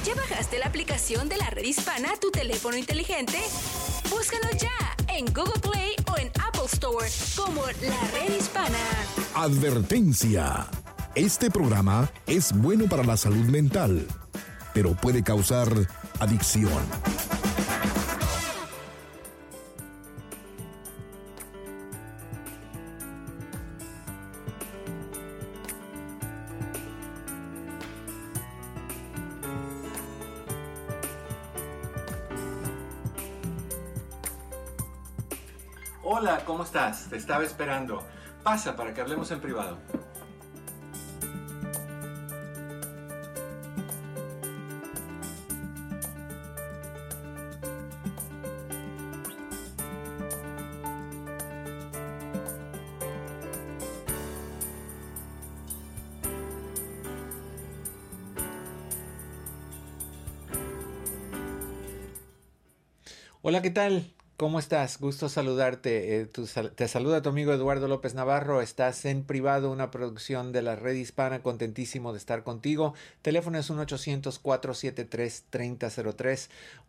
¿Ya bajaste la aplicación de la Red Hispana a tu teléfono inteligente? Búscanos ya en Google Play o en Apple Store como La Red Hispana. Advertencia. Este programa es bueno para la salud mental, pero puede causar adicción. Hola, ¿cómo estás? Te estaba esperando. Pasa para que hablemos en privado. Hola, ¿qué tal? ¿Cómo estás? Gusto saludarte. Te saluda tu amigo Eduardo López Navarro. Estás en privado, una producción de la Red Hispana. Contentísimo de estar contigo. Teléfono es 1-800-473-3003.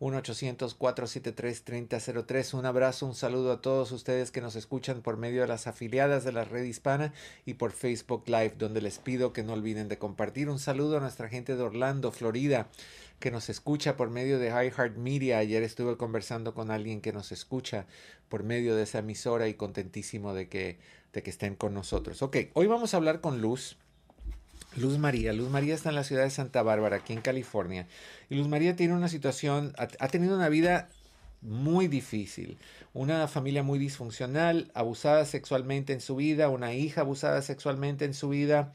1-800-473-3003. Un abrazo, un saludo a todos ustedes que nos escuchan por medio de las afiliadas de la Red Hispana y por Facebook Live, donde les pido que no olviden de compartir. Un saludo a nuestra gente de Orlando, Florida, que nos escucha por medio de iHeartMedia. Ayer estuve conversando con alguien que nos escucha por medio de esa emisora y contentísimo de que estén con nosotros. Ok, hoy vamos a hablar con Luz María. Luz María está en la ciudad de Santa Bárbara, aquí en California. Y Luz María tiene una situación, ha tenido una vida muy difícil, una familia muy disfuncional, abusada sexualmente en su vida, una hija abusada sexualmente en su vida,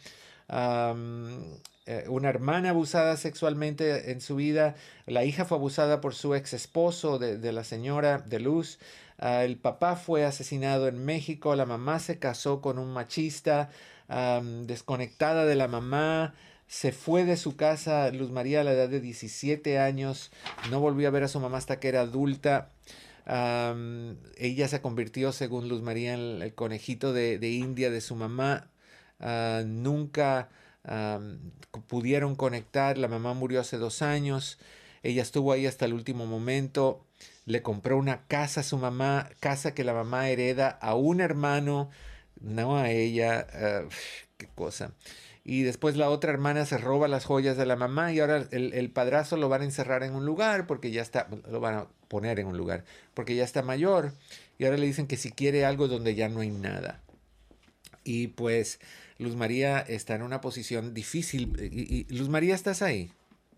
una hermana abusada sexualmente en su vida, la hija fue abusada por su ex esposo de la señora de Luz, el papá fue asesinado en México, la mamá se casó con un machista, desconectada de la mamá. Se fue de su casa Luz María a la edad de 17 años, no volvió a ver a su mamá hasta que era adulta. Ella se convirtió, según Luz María, en el conejito de India de su mamá. Nunca pudieron conectar, la mamá murió hace 2 años, ella estuvo ahí hasta el último momento, le compró una casa a su mamá, casa que la mamá hereda a un hermano, no a ella. Qué cosa. Y después la otra hermana se roba las joyas de la mamá y ahora el padrastro lo van a encerrar en un lugar porque ya está, lo van a poner en un lugar porque ya está mayor y ahora le dicen que si quiere algo donde ya no hay nada. Y pues Luz María está en una posición difícil. Luz María, ¿estás ahí?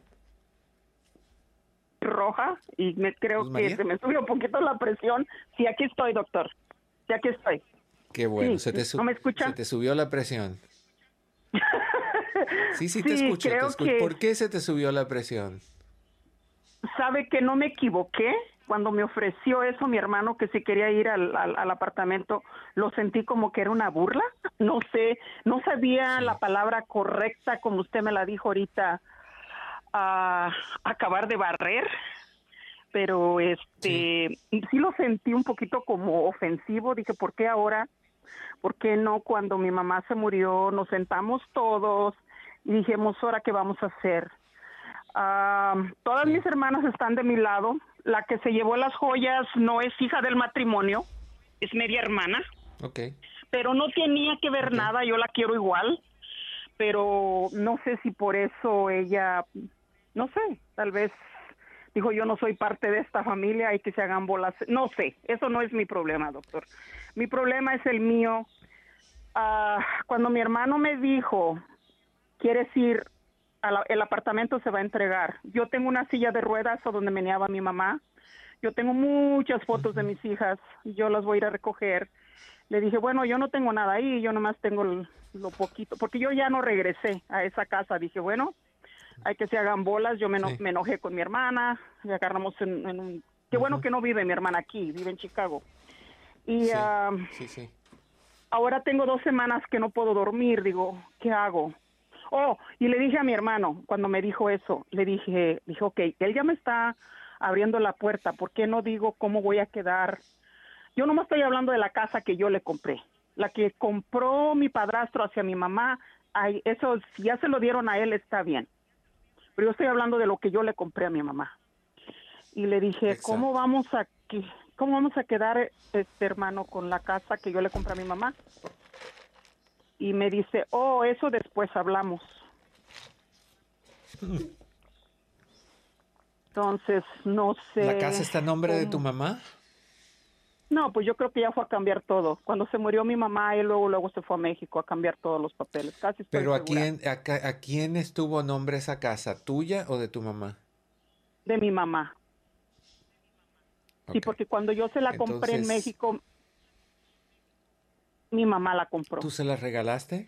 Roja y creo que se me subió un poquito la presión. Sí, aquí estoy, doctor. Sí, aquí estoy. Qué bueno. Sí, ¿No me escucha? Se te subió la presión. Sí, te escucho, creo te escucho. que... ¿Por qué se te subió la presión? ¿Sabe que no me equivoqué? Cuando me ofreció eso mi hermano, que se quería ir al apartamento, lo sentí como que era una burla. No sé, no sabía Sí. la palabra correcta como usted me la dijo ahorita, acabar de barrer. Pero sí lo sentí un poquito como ofensivo. Dije, ¿por qué ahora? ¿Por qué no cuando mi mamá se murió nos sentamos todos y dijimos, ahora qué vamos a hacer? Todas mis hermanas están de mi lado. La que se llevó las joyas no es hija del matrimonio, es media hermana. Okay. Pero no tenía que ver nada, yo la quiero igual, pero no sé si por eso ella, no sé, tal vez dijo, yo no soy parte de esta familia, hay que se hagan bolas. No sé, eso no es mi problema, doctor. Mi problema es el mío. Cuando mi hermano me dijo, ¿quieres ir? El apartamento se va a entregar. Yo tengo una silla de ruedas a donde meneaba mi mamá. Yo tengo muchas fotos de mis hijas y yo las voy a ir a recoger. Le dije, bueno, yo no tengo nada ahí, yo nomás tengo lo poquito, porque yo ya no regresé a esa casa. Dije, bueno, hay que se hagan bolas. Yo me enojé con mi hermana y agarramos en un... Qué bueno que no vive mi hermana aquí, vive en Chicago. Y Sí. ahora tengo 2 semanas que no puedo dormir. Digo, ¿qué hago? Y le dije a mi hermano, cuando me dijo eso, le dije, ok, él ya me está abriendo la puerta, ¿por qué no digo cómo voy a quedar? Yo no me estoy hablando de la casa que yo le compré, la que compró mi padrastro hacia mi mamá. Eso, si ya se lo dieron a él, está bien. pero yo estoy hablando de lo que yo le compré a mi mamá. Y le dije, Exacto. ¿cómo vamos a quedar, hermano, con la casa que yo le compré a mi mamá? Y me dice, oh, eso después hablamos. Entonces, no sé. ¿La casa está a nombre de tu mamá? No, pues yo creo que ya fue a cambiar todo. Cuando se murió mi mamá, él luego se fue a México a cambiar todos los papeles. Casi estoy Pero segura. ¿a quién estuvo a nombre esa casa? ¿Tuya o de tu mamá? De mi mamá. Sí, Ok. porque cuando yo se la compré en Entonces, México, mi mamá la compró. ¿tú se la regalaste?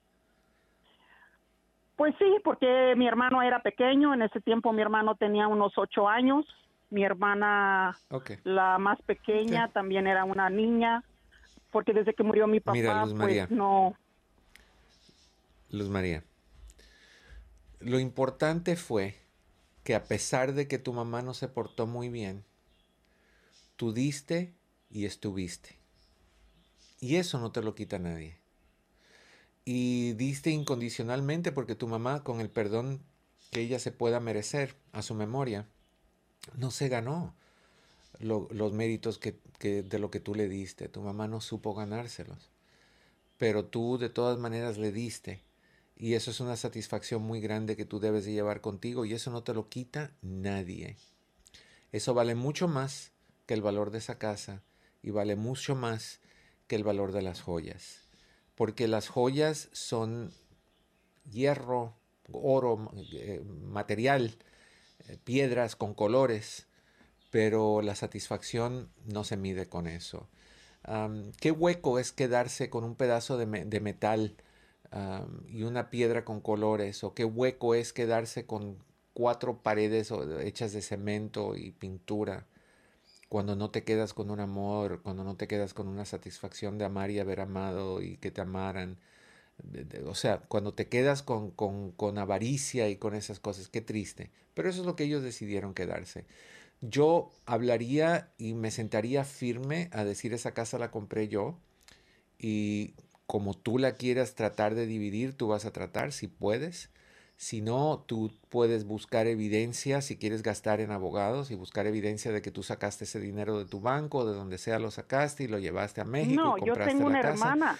Pues sí, porque mi hermano era pequeño. En ese tiempo mi hermano tenía unos 8 años. Mi hermana, Ok. la más pequeña, Ok. también era una niña. Porque desde que murió mi Mira, papá, Luz pues María, no. Luz María, lo importante fue que a pesar de que tu mamá no se portó muy bien, tú diste y estuviste. Y eso no te lo quita nadie. Y diste incondicionalmente porque tu mamá, con el perdón que ella se pueda merecer a su memoria, no se ganó los méritos de lo que tú le diste. Tu mamá no supo ganárselos. Pero tú de todas maneras le diste. Y eso es una satisfacción muy grande que tú debes de llevar contigo y eso no te lo quita nadie. Eso vale mucho más que el valor de esa casa y vale mucho más que el valor de las joyas. Porque las joyas son hierro, oro, material, piedras con colores, pero la satisfacción no se mide con eso. ¿Qué hueco es quedarse con un pedazo de metal y una piedra con colores? ¿O qué hueco es quedarse con 4 paredes hechas de cemento y pintura? Cuando no te quedas con un amor, cuando no te quedas con una satisfacción de amar y haber amado y que te amaran. O sea, cuando te quedas con avaricia y con esas cosas, qué triste. Pero eso es lo que ellos decidieron quedarse. Yo hablaría y me sentaría firme a decir esa casa la compré yo y como tú la quieras tratar de dividir, tú vas a tratar si puedes. Si no, tú puedes buscar evidencia, si quieres gastar en abogados y buscar evidencia de que tú sacaste ese dinero de tu banco, de donde sea lo sacaste y lo llevaste a México y No, yo compraste tengo la una casa. hermana.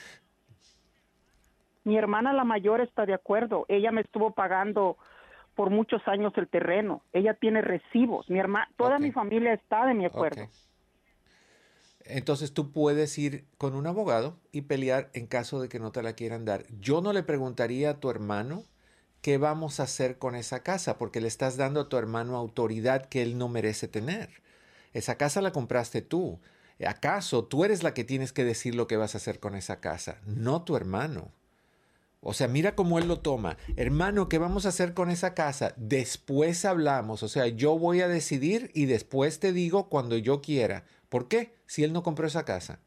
Mi hermana la mayor está de acuerdo. Ella me estuvo pagando por muchos años el terreno. Ella tiene recibos. Mi hermana, toda Ok, mi familia está de mi ok. acuerdo. Entonces tú puedes ir con un abogado y pelear en caso de que no te la quieran dar. Yo no le preguntaría a tu hermano qué vamos a hacer con esa casa, porque le estás dando a tu hermano autoridad que él no merece tener. Esa casa la compraste tú. ¿Acaso tú eres la que tienes que decir lo que vas a hacer con esa casa? No tu hermano. O sea, mira cómo él lo toma. Hermano, ¿qué vamos a hacer con esa casa? Después hablamos. O sea, yo voy a decidir y después te digo cuando yo quiera. ¿Por qué? Si él no compró esa casa.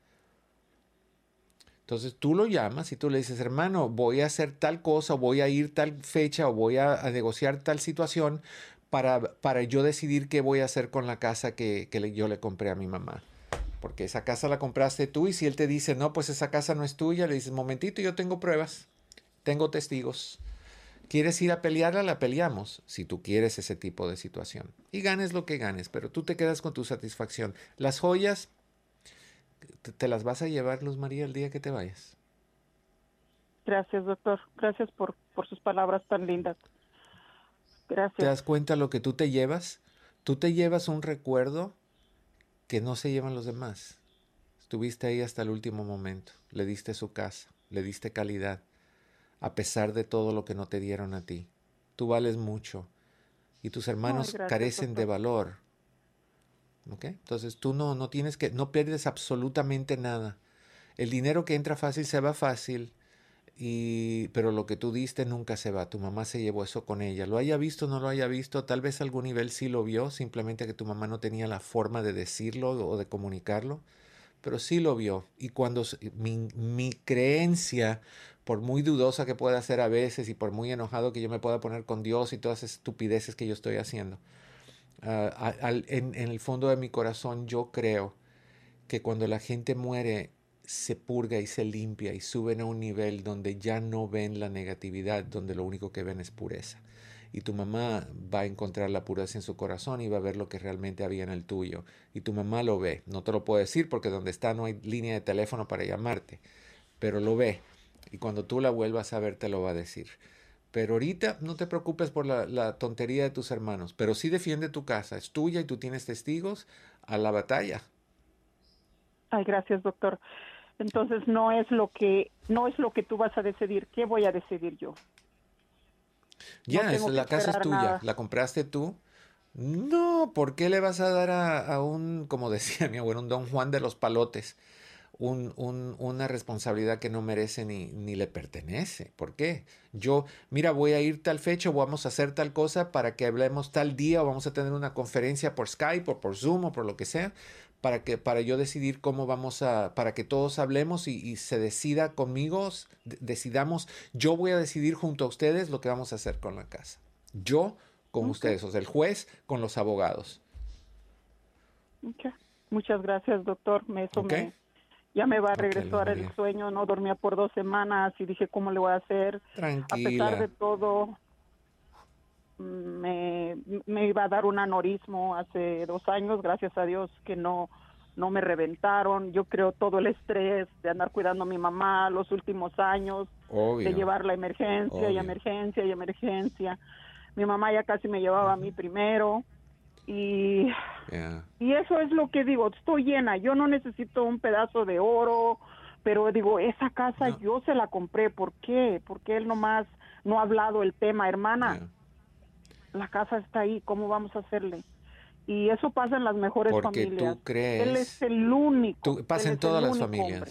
Entonces tú lo llamas y tú le dices, hermano, voy a hacer tal cosa, o voy a ir tal fecha, o voy a negociar tal situación para yo decidir qué voy a hacer con la casa que yo le compré a mi mamá. Porque esa casa la compraste tú y si él te dice, no, pues esa casa no es tuya, le dices, momentito, yo tengo pruebas, tengo testigos. ¿Quieres ir a pelearla? La peleamos, si tú quieres ese tipo de situación. Y ganes lo que ganes, pero tú te quedas con tu satisfacción. Las joyas, te las vas a llevar, Luz María, el día que te vayas. Gracias, doctor. Gracias por sus palabras tan lindas. ¿Te Gracias. das cuenta lo que tú te llevas? Tú te llevas un recuerdo que no se llevan los demás. Estuviste ahí hasta el último momento. Le diste su casa, le diste calidad, a pesar de todo lo que no te dieron a ti. Tú vales mucho y tus Ay, hermanos gracias, carecen de doctor. valor. ¿Ok? Entonces tú no tienes que, no pierdes absolutamente nada. El dinero que entra fácil se va fácil. Pero lo que tú diste nunca se va. Tu mamá se llevó eso con ella. Lo haya visto o no lo haya visto, tal vez a algún nivel sí lo vio, simplemente que tu mamá no tenía la forma de decirlo o de comunicarlo, pero sí lo vio. Y cuando mi creencia, por muy dudosa que pueda ser a veces y por muy enojado que yo me pueda poner con Dios y todas esas estupideces que yo estoy haciendo, en el fondo de mi corazón yo creo que cuando la gente muere se purga y se limpia y suben a un nivel donde ya no ven la negatividad, donde lo único que ven es pureza. y tu mamá va a encontrar la pureza en su corazón y va a ver lo que realmente había en el tuyo. Y tu mamá lo ve. No te lo puedo decir porque donde está no hay línea de teléfono para llamarte, pero lo ve. Y cuando tú la vuelvas a ver te lo va a decir. Pero ahorita no te preocupes por la tontería de tus hermanos, pero sí defiende tu casa, es tuya y tú tienes testigos a la batalla. Ay, gracias, doctor. Entonces no es lo que tú vas a decidir. ¿Qué voy a decidir yo? Ya, No la casa es tuya, nada. la compraste tú. No, ¿por qué le vas a dar a un, como decía mi abuelo, un Don Juan de los palotes, una responsabilidad que no merece ni le pertenece? ¿Por qué? Mira, voy a ir tal fecha, o vamos a hacer tal cosa para que hablemos tal día, o vamos a tener una conferencia por Skype, o por Zoom, o por lo que sea, para yo decidir para que todos hablemos y se decida conmigo, decidamos, yo voy a decidir junto a ustedes lo que vamos a hacer con la casa. Yo con ustedes, o sea, el juez con los abogados. Okay. Muchas gracias, doctor. Ya me va a regresar el sueño. No dormía por 2 semanas y dije, ¿cómo le voy a hacer? Tranquila. A pesar de todo, me iba a dar un aneurismo hace 2 años. Gracias a Dios que no me reventaron. Yo creo todo el estrés de andar cuidando a mi mamá los últimos años, obvio, de llevarla a emergencia, obvio, y emergencia y emergencia. Mi mamá ya casi me llevaba a mí primero. Y eso es lo que digo, estoy llena, yo no necesito un pedazo de oro, pero digo, esa casa yo se la compré. ¿Por qué? Porque él nomás no ha hablado el tema, hermana. La casa está ahí, ¿cómo vamos a hacerle? Y eso pasa en las mejores familias. Porque tú crees. Él es el único. Pasa en todas las familias. Hombre.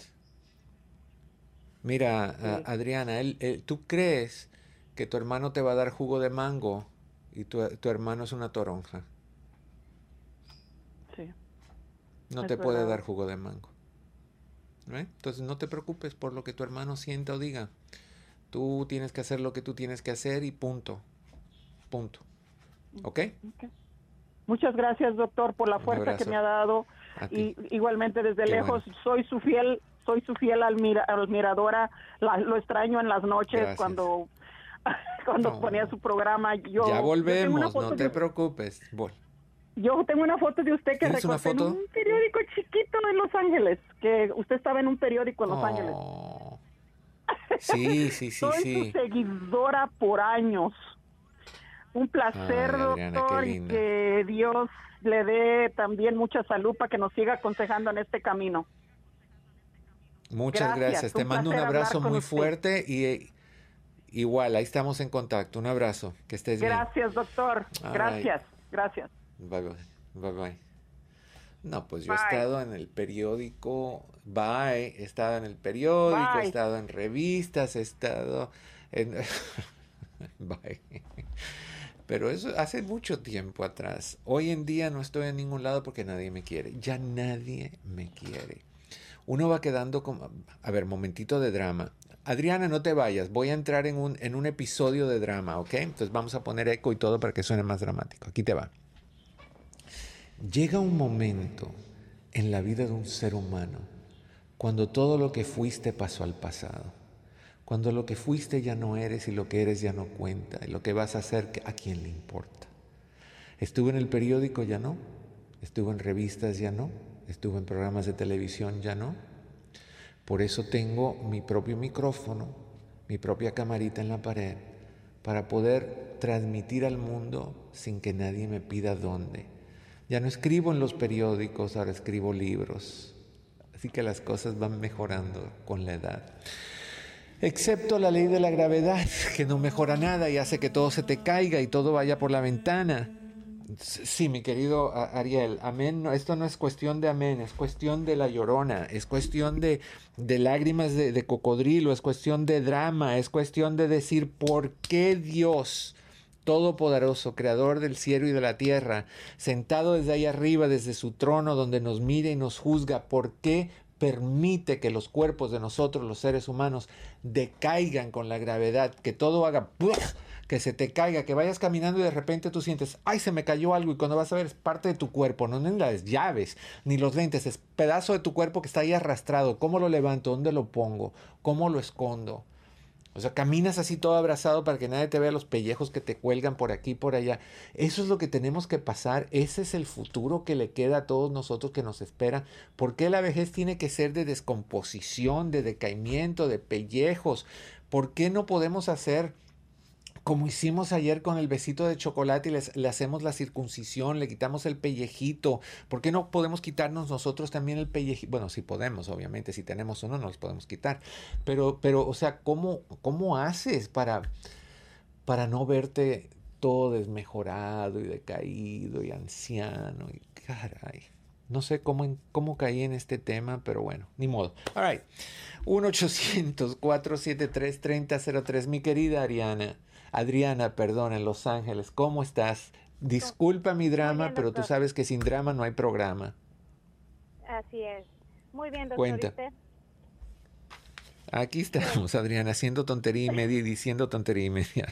Mira, sí. Adriana, tú crees que tu hermano te va a dar jugo de mango y tu hermano es una toronja. Sí. No te puede dar jugo de mango. Entonces no te preocupes por lo que tu hermano sienta o diga. Tú tienes que hacer lo que tú tienes que hacer y punto. Punto. ¿Ok? Muchas gracias, doctor, por la fuerza que me ha dado. Y igualmente desde lejos, bueno. soy su fiel admiradora. Lo extraño en las noches. Gracias. cuando ponía su programa. Ya volvemos, no te preocupes. Yo tengo una foto de usted que recorté en un periódico chiquito en Los Ángeles, que usted estaba en un periódico en Los Ángeles. Sí. Soy su seguidora por años. Un placer, Adriana, doctor, y que Dios le dé también mucha salud para que nos siga aconsejando en este camino. Muchas gracias. Te mando un abrazo muy fuerte y igual, ahí estamos en contacto. Un abrazo, que estés bien. Gracias, doctor. Gracias. Bye. No, pues yo he estado en el periódico, he estado en el periódico, he estado en revistas, he estado en... Bye. Pero eso hace mucho tiempo atrás. Hoy en día no estoy en ningún lado porque nadie me quiere. Ya nadie me quiere. Uno va quedando como... A ver, momentito de drama. Adriana, no te vayas. Voy a entrar en un episodio de drama, ¿ok? Entonces vamos a poner eco y todo para que suene más dramático. Aquí te va. Llega un momento en la vida de un ser humano cuando todo lo que fuiste pasó al pasado. Cuando lo que fuiste ya no eres y lo que eres ya no cuenta. Y lo que vas a hacer, ¿a quién le importa? Estuve en el periódico, ya no. Estuve en revistas, ya no. Estuve en programas de televisión, ya no. Por eso tengo mi propio micrófono, mi propia camarita en la pared, para poder transmitir al mundo sin que nadie me pida dónde. Ya no escribo en los periódicos, ahora escribo libros. Así que las cosas van mejorando con la edad. Excepto la ley de la gravedad, que no mejora nada y hace que todo se te caiga y todo vaya por la ventana. Sí, mi querido Ariel, amén. No, esto no es cuestión de amén, es cuestión de la llorona, es cuestión de lágrimas de cocodrilo, es cuestión de drama, es cuestión de decir por qué Dios Todopoderoso, Creador del cielo y de la tierra, sentado desde ahí arriba, desde su trono donde nos mira y nos juzga, ¿por qué permite que los cuerpos de nosotros, los seres humanos, decaigan con la gravedad, que todo haga, que se te caiga, que vayas caminando y de repente tú sientes, ay, se me cayó algo, y cuando vas a ver es parte de tu cuerpo, no en las llaves, ni los lentes, es pedazo de tu cuerpo que está ahí arrastrado? ¿Cómo lo levanto? ¿Dónde lo pongo? ¿Cómo lo escondo? O sea, caminas así todo abrazado para que nadie te vea los pellejos que te cuelgan por aquí y por allá. Eso es lo que tenemos que pasar. Ese es el futuro que le queda a todos nosotros, que nos espera. ¿Por qué la vejez tiene que ser de descomposición, de decaimiento, de pellejos? ¿Por qué no podemos hacer como hicimos ayer con el besito de chocolate y le hacemos la circuncisión, le quitamos el pellejito? ¿Por qué no podemos quitarnos nosotros también el pellejito? Bueno, sí podemos, obviamente, si tenemos uno, no los podemos quitar. Pero o sea, ¿cómo haces para no verte todo desmejorado y decaído y anciano? Y caray, no sé cómo caí en este tema, pero bueno, ni modo. All right, 1-800-473-3003, mi querida Adriana, perdón, en Los Ángeles. ¿Cómo estás? Disculpa mi drama, Muy bien, pero tú sabes que sin drama no hay programa. Así es. Muy bien, doctor. Cuenta. ¿Y usted? Aquí estamos, Adriana, haciendo tontería y media y diciendo tontería y media.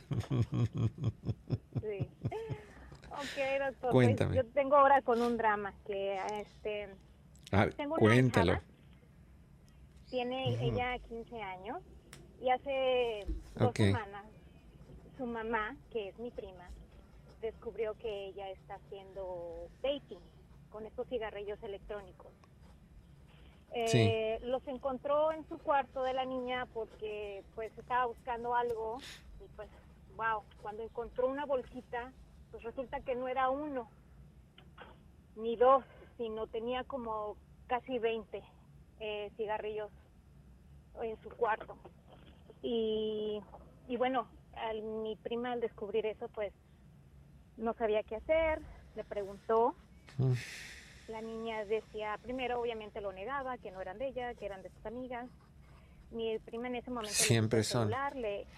Sí. Ok, doctor. Cuéntame. Pues yo tengo ahora con un drama que tengo una cuéntalo. hijada. Tiene ella 15 años y hace 2 semanas su mamá, que es mi prima, descubrió que ella está haciendo vaping con estos cigarrillos electrónicos. Sí. Los encontró en su cuarto de la niña porque pues estaba buscando algo y pues wow, cuando encontró una bolsita, pues resulta que no era 1 ni 2, sino tenía como casi 20 cigarrillos en su cuarto. Y bueno, mi prima al descubrir eso pues no sabía qué hacer, le preguntó. La niña decía, primero obviamente lo negaba, que no eran de ella, que eran de sus amigas. Mi prima en ese momento Siempre le quitó el celular, le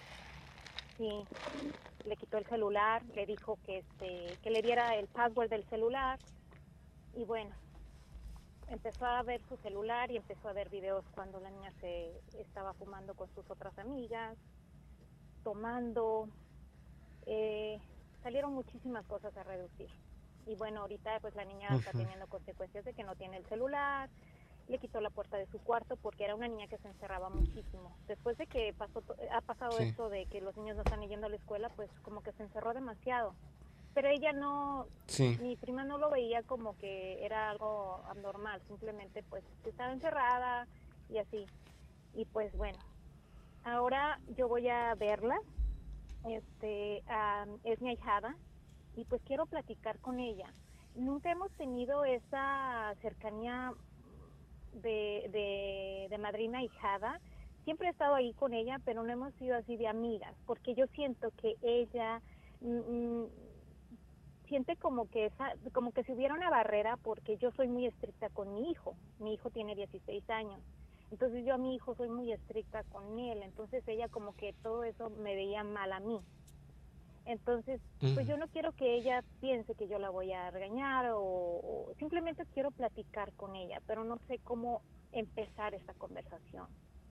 quitó el celular, le dijo que le diera el password del celular. Y bueno, empezó a ver su celular y empezó a ver videos cuando la niña se estaba fumando con sus otras amigas, tomando. Salieron muchísimas cosas a reducir. Y bueno, ahorita pues la niña está teniendo consecuencias de que no tiene el celular, le quitó la puerta de su cuarto porque era una niña que se encerraba muchísimo. Después de que ha pasado esto de que los niños no están yendo a la escuela, pues como que se encerró demasiado. Pero ella no, mi prima no lo veía como que era algo anormal, simplemente pues estaba encerrada y así. Y pues bueno, ahora yo voy a verla, es mi ahijada, y pues quiero platicar con ella. Nunca hemos tenido esa cercanía de madrina ahijada. Siempre he estado ahí con ella, pero no hemos sido así de amigas, porque yo siento que ella siente como que si hubiera una barrera, porque yo soy muy estricta con mi hijo. Mi hijo tiene 16 años. Entonces yo a mi hijo soy muy estricta con él, entonces ella como que todo eso me veía mal a mí. Entonces, pues yo no quiero que ella piense que yo la voy a regañar o simplemente quiero platicar con ella, pero no sé cómo empezar esta conversación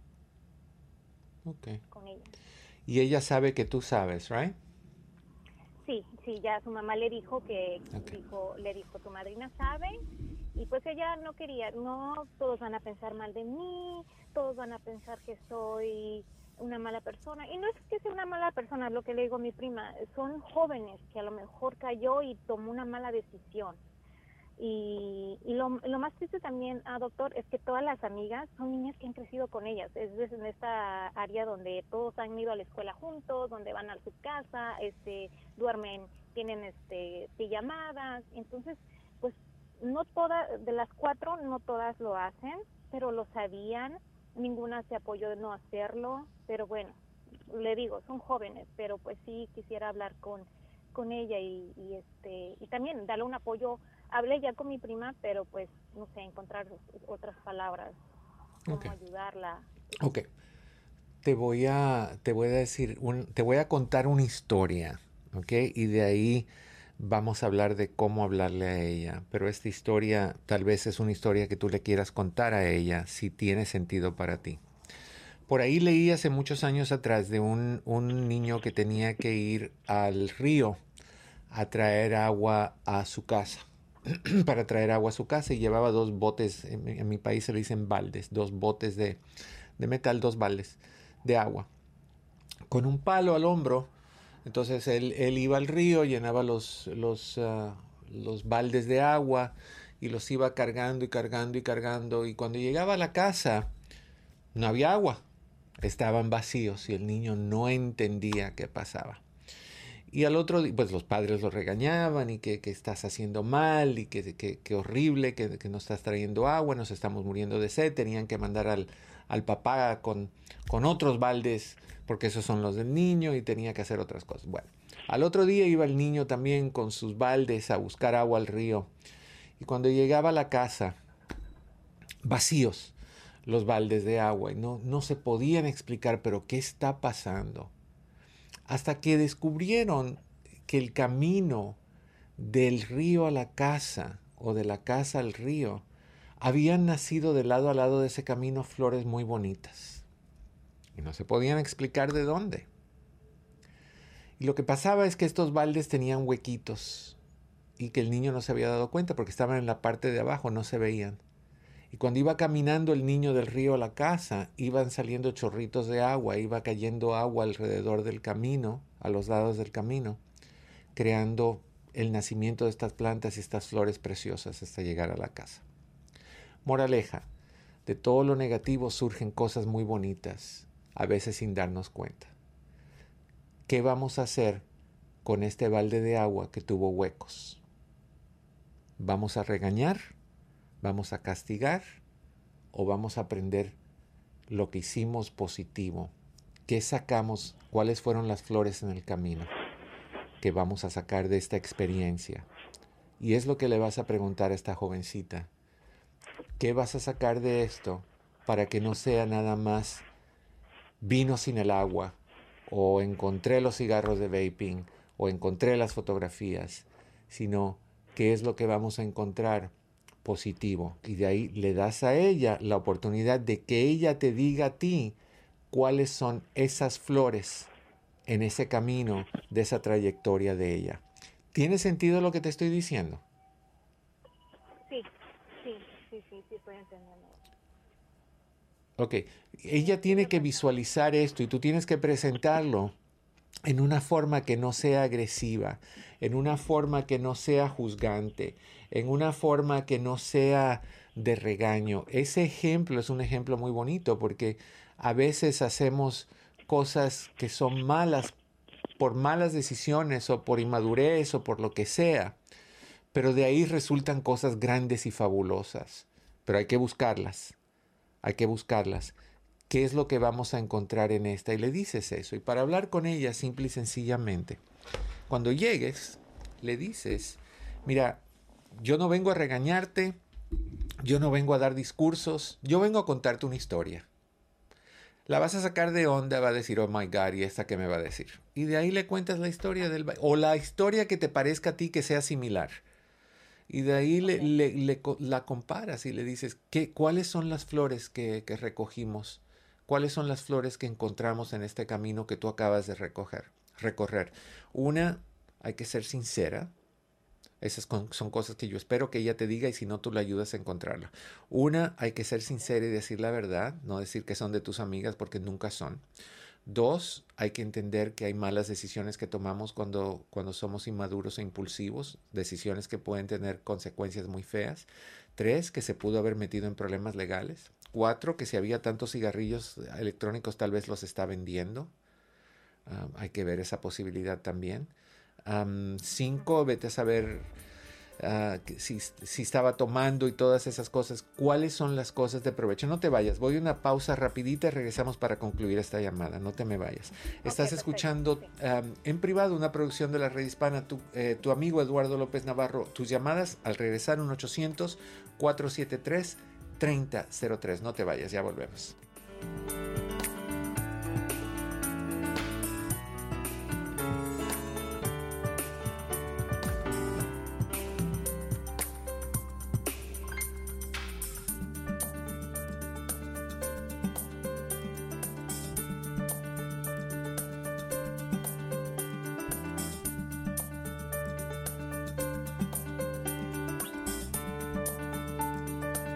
con ella. Y ella sabe que tú sabes, ¿right? Sí, ya su mamá le dijo le dijo, tu madrina sabe, y pues ella no quería, no, todos van a pensar mal de mí, todos van a pensar que soy una mala persona, y no es que sea una mala persona, lo que le digo a mi prima, son jóvenes que a lo mejor cayó y tomó una mala decisión. Y lo más triste también, doctor, es que todas las amigas son niñas que han crecido con ellas. Es en esta área donde todos han ido a la escuela juntos, donde van a su casa, duermen, tienen pijamadas. Entonces, pues no todas, de las 4, no todas lo hacen, pero lo sabían. Ninguna se apoyó de no hacerlo, pero bueno, le digo, son jóvenes, pero pues sí quisiera hablar con ella y también darle un apoyo. Hablé ya con mi prima, pero pues no sé, encontrar otras palabras, cómo ayudarla. Te voy a contar una historia, y de ahí vamos a hablar de cómo hablarle a ella. Pero esta historia tal vez es una historia que tú le quieras contar a ella, si tiene sentido para ti. Por ahí leí hace muchos años atrás de un niño que tenía que ir al río a traer agua a su casa. Para traer agua a su casa, y llevaba 2 botes, en mi país se le dicen baldes, 2 botes de metal, 2 baldes de agua. con un palo al hombro. Entonces él iba al río, llenaba los baldes de agua y los iba cargando y cargando y cargando. Y cuando llegaba a la casa, no había agua. Estaban vacíos y el niño no entendía qué pasaba. Y al otro día, pues los padres lo regañaban y que estás haciendo mal y que horrible, que no estás trayendo agua, nos estamos muriendo de sed. Tenían que mandar al papá con otros baldes, porque esos son los del niño, y tenía que hacer otras cosas. Bueno, al otro día iba el niño también con sus baldes a buscar agua al río. Y cuando llegaba a la casa, vacíos los baldes de agua, y no se podían explicar, pero ¿qué está pasando? Hasta que descubrieron que el camino del río a la casa, o de la casa al río, habían nacido de lado a lado de ese camino flores muy bonitas. Y no se podían explicar de dónde. Y lo que pasaba es que estos baldes tenían huequitos y que el niño no se había dado cuenta porque estaban en la parte de abajo, no se veían. Y cuando iba caminando el niño del río a la casa, iban saliendo chorritos de agua, iba cayendo agua alrededor del camino, a los lados del camino, creando el nacimiento de estas plantas y estas flores preciosas hasta llegar a la casa. Moraleja, de todo lo negativo surgen cosas muy bonitas, a veces sin darnos cuenta. ¿Qué vamos a hacer con este balde de agua que tuvo huecos? ¿Vamos a regañar? ¿Vamos a castigar? ¿O vamos a aprender lo que hicimos positivo? ¿Qué sacamos? ¿Cuáles fueron las flores en el camino que vamos a sacar de esta experiencia? Y es lo que le vas a preguntar a esta jovencita. ¿Qué vas a sacar de esto para que no sea nada más vino sin el agua, o encontré los cigarros de vaping, o encontré las fotografías, sino qué es lo que vamos a encontrar positivo? Y de ahí le das a ella la oportunidad de que ella te diga a ti cuáles son esas flores en ese camino de esa trayectoria de ella. ¿Tiene sentido lo que te estoy diciendo? Sí, estoy entendiendo. Ok, ella tiene que visualizar esto y tú tienes que presentarlo en una forma que no sea agresiva, en una forma que no sea juzgante, en una forma que no sea de regaño. Ese ejemplo es un ejemplo muy bonito porque a veces hacemos cosas que son malas por malas decisiones o por inmadurez o por lo que sea, pero de ahí resultan cosas grandes y fabulosas. Pero hay que buscarlas, hay que buscarlas. ¿Qué es lo que vamos a encontrar en esta? Y le dices eso. Y para hablar con ella, simple y sencillamente, cuando llegues, le dices, mira, yo no vengo a regañarte, yo no vengo a dar discursos, yo vengo a contarte una historia. La vas a sacar de onda, va a decir, oh my God, ¿y esta qué me va a decir? Y de ahí le cuentas la historia o la historia que te parezca a ti que sea similar. Y de ahí la comparas y le dices, ¿cuáles son las flores que recogimos? ¿Cuáles son las flores que encontramos en este camino que tú acabas de recorrer? Una, hay que ser sincera. Esas son cosas que yo espero que ella te diga y si no, tú la ayudas a encontrarla. Una, hay que ser sincera y decir la verdad, no decir que son de tus amigas porque nunca son. Dos, hay que entender que hay malas decisiones que tomamos cuando somos inmaduros e impulsivos, decisiones que pueden tener consecuencias muy feas. Tres, que se pudo haber metido en problemas legales. Cuatro, que si había tantos cigarrillos electrónicos tal vez los está vendiendo. Hay que ver esa posibilidad también. Cinco, vete a saber si estaba tomando y todas esas cosas. ¿Cuáles son las cosas de provecho? No te vayas. Voy a una pausa rapidita y regresamos para concluir esta llamada. No te me vayas. Estás escuchando en privado una producción de la Red Hispana. Tu amigo Eduardo López Navarro. Tus llamadas al regresar 1-800-473-3003. No te vayas. Ya volvemos.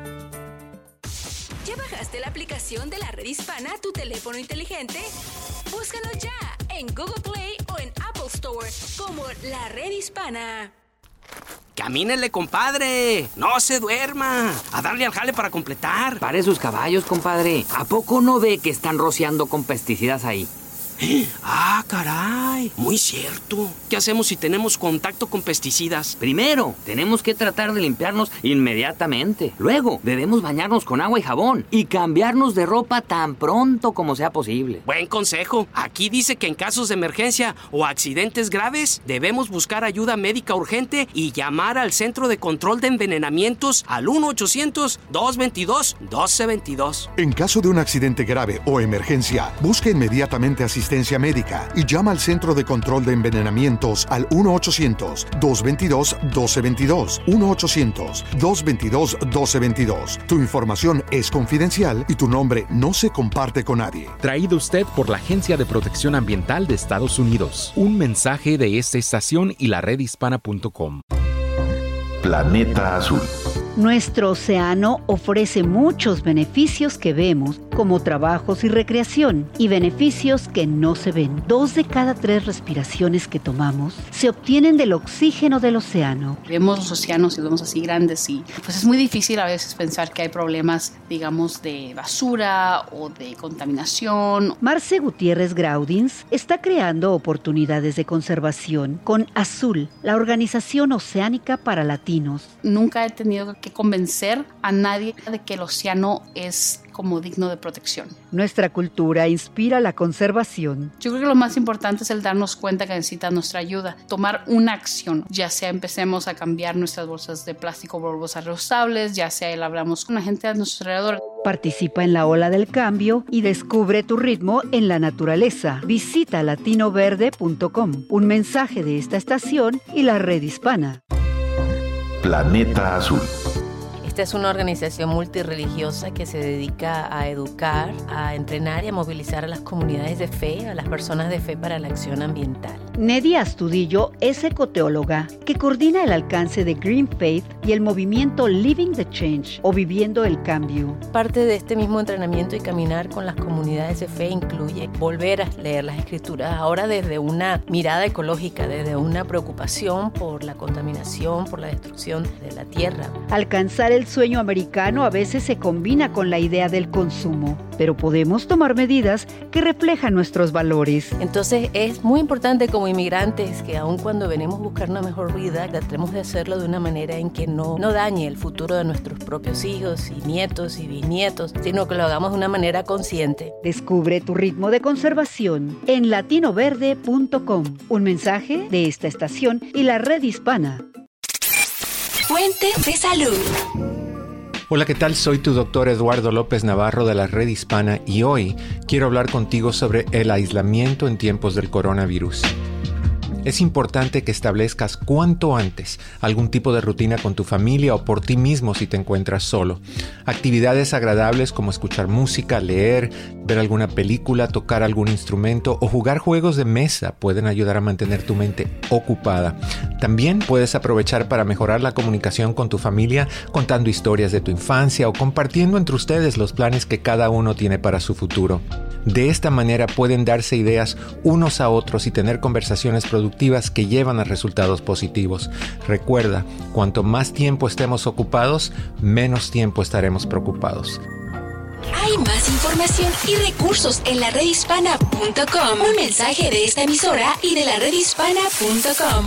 ¿Ya bajaste la aplicación de la Red Hispana a tu teléfono inteligente? Búscanos ya en Google Play o en Apple Store como La Red Hispana. ¡Camínele, compadre! ¡No se duerma! ¡A darle al jale para completar! Pare sus caballos, compadre. ¿A poco no ve que están rociando con pesticidas ahí? ¡Ah, caray! Muy cierto. ¿Qué hacemos si tenemos contacto con pesticidas? Primero, tenemos que tratar de limpiarnos inmediatamente. Luego, debemos bañarnos con agua y jabón y cambiarnos de ropa tan pronto como sea posible. Buen consejo. Aquí dice que en casos de emergencia o accidentes graves debemos buscar ayuda médica urgente y llamar al Centro de Control de Envenenamientos al 1-800-222-1222. En caso de un accidente grave o emergencia, busque inmediatamente asistencia médica y llama al Centro de Control de Envenenamientos al 1-800-222-1222. 1-800-222-1222. Tu información es confidencial y tu nombre no se comparte con nadie. Traído usted por la Agencia de Protección Ambiental de Estados Unidos. Un mensaje de esta estación y la redhispana.com. Planeta Azul. Nuestro océano ofrece muchos beneficios que vemos, como trabajos y recreación, y beneficios que no se ven. 2 de cada 3 respiraciones que tomamos se obtienen del oxígeno del océano. Vemos los océanos y los vemos así grandes y pues es muy difícil a veces pensar que hay problemas, digamos, de basura o de contaminación. Marce Gutiérrez Graudins está creando oportunidades de conservación con Azul, la Organización Oceánica para Latinos. Nunca he tenido que convencer a nadie de que el océano es como digno de protección. Nuestra cultura inspira la conservación. Yo creo que lo más importante es el darnos cuenta que necesita nuestra ayuda, tomar una acción, ya sea empecemos a cambiar nuestras bolsas de plástico por bolsas reusables, ya sea hablamos con la gente a nuestro alrededor. Participa en la ola del cambio y descubre tu ritmo en la naturaleza. Visita latinoverde.com. Un mensaje de esta estación y la Red Hispana. Planeta Azul. Esta es una organización multirreligiosa que se dedica a educar, a entrenar y a movilizar a las comunidades de fe, a las personas de fe para la acción ambiental. Nedia Astudillo es ecoteóloga que coordina el alcance de Green Faith y el movimiento Living the Change o Viviendo el Cambio. Parte de este mismo entrenamiento y caminar con las comunidades de fe incluye volver a leer las escrituras ahora desde una mirada ecológica, desde una preocupación por la contaminación, por la destrucción de la tierra. Alcanzar el sueño americano a veces se combina con la idea del consumo, pero podemos tomar medidas que reflejan nuestros valores. Entonces es muy importante como inmigrantes que aun cuando venimos a buscar una mejor vida, tratemos de hacerlo de una manera en que no dañe el futuro de nuestros propios hijos y nietos y bisnietos, sino que lo hagamos de una manera consciente. Descubre tu ritmo de conservación en latinoverde.com. Un mensaje de esta estación y la Red Hispana. Fuente de salud. Hola, ¿qué tal? Soy tu doctor Eduardo López Navarro de la Red Hispana y hoy quiero hablar contigo sobre el aislamiento en tiempos del coronavirus. Es importante que establezcas cuanto antes algún tipo de rutina con tu familia o por ti mismo si te encuentras solo. Actividades agradables como escuchar música, leer, ver alguna película, tocar algún instrumento o jugar juegos de mesa pueden ayudar a mantener tu mente ocupada. También puedes aprovechar para mejorar la comunicación con tu familia contando historias de tu infancia o compartiendo entre ustedes los planes que cada uno tiene para su futuro. De esta manera pueden darse ideas unos a otros y tener conversaciones productivas que llevan a resultados positivos. Recuerda, cuanto más tiempo estemos ocupados, menos tiempo estaremos preocupados. Hay más información y recursos en la redhispana.com. Un mensaje de esta emisora y de la redhispana.com.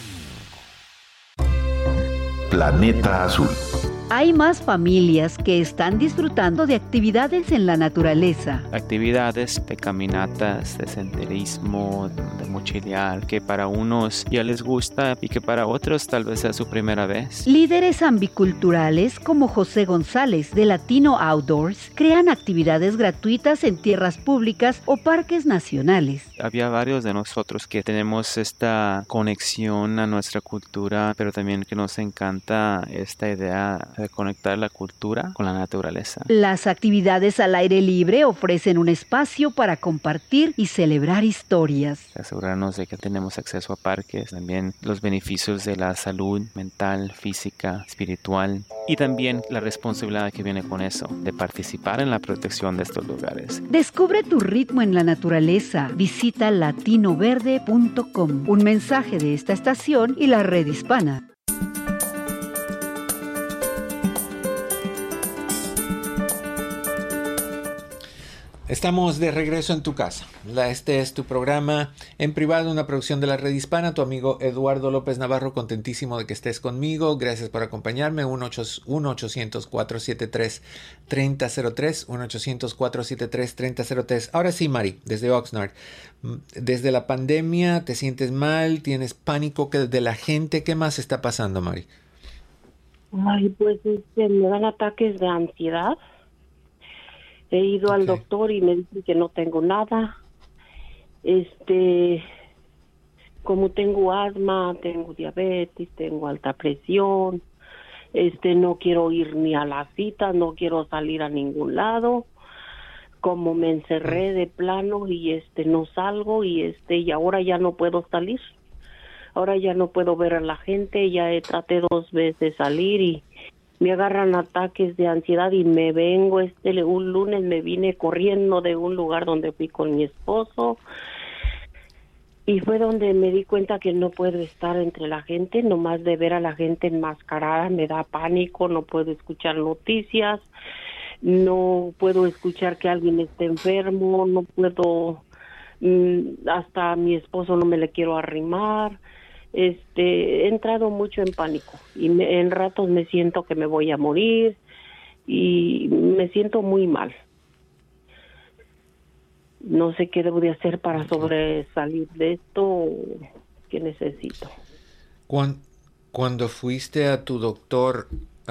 Planeta Azul. Hay más familias que están disfrutando de actividades en la naturaleza. Actividades de caminatas, de senderismo, de mochilear, que para unos ya les gusta y que para otros tal vez sea su primera vez. Líderes ambiculturales como José González de Latino Outdoors crean actividades gratuitas en tierras públicas o parques nacionales. Había varios de nosotros que tenemos esta conexión a nuestra cultura, pero también que nos encanta esta idea de conectar la cultura con la naturaleza. Las actividades al aire libre ofrecen un espacio para compartir y celebrar historias. Asegurarnos de que tenemos acceso a parques, también los beneficios de la salud mental, física, espiritual y también la responsabilidad que viene con eso, de participar en la protección de estos lugares. Descubre tu ritmo en la naturaleza. Visita latinoverde.com. Un mensaje de esta estación y la Red Hispana. Estamos de regreso en tu casa. Este es tu programa en privado, una producción de la Red Hispana. Tu amigo Eduardo López Navarro, contentísimo de que estés conmigo. Gracias por acompañarme. 1-800-473-3003. 1-800-473-3003. Ahora sí, Mari, desde Oxnard. Desde la pandemia, ¿te sientes mal? ¿Tienes pánico de la gente? ¿Qué más está pasando, Mari? Ay, pues me dan ataques de ansiedad. He ido al doctor y me dicen que no tengo nada. Como tengo asma, tengo diabetes, tengo alta presión. No quiero ir ni a la cita, no quiero salir a ningún lado. Como me encerré de plano y no salgo y ahora ya no puedo salir. Ahora ya no puedo ver a la gente, ya traté 2 veces salir y me agarran ataques de ansiedad y me vengo, un lunes me vine corriendo de un lugar donde fui con mi esposo y fue donde me di cuenta que no puedo estar entre la gente, nomás de ver a la gente enmascarada me da pánico, no puedo escuchar noticias, no puedo escuchar que alguien esté enfermo, no puedo, hasta a mi esposo no me le quiero arrimar. He entrado mucho en pánico y en ratos me siento que me voy a morir y me siento muy mal. No sé qué debo de hacer para sobresalir de esto, qué necesito. Cuando fuiste a tu doctor,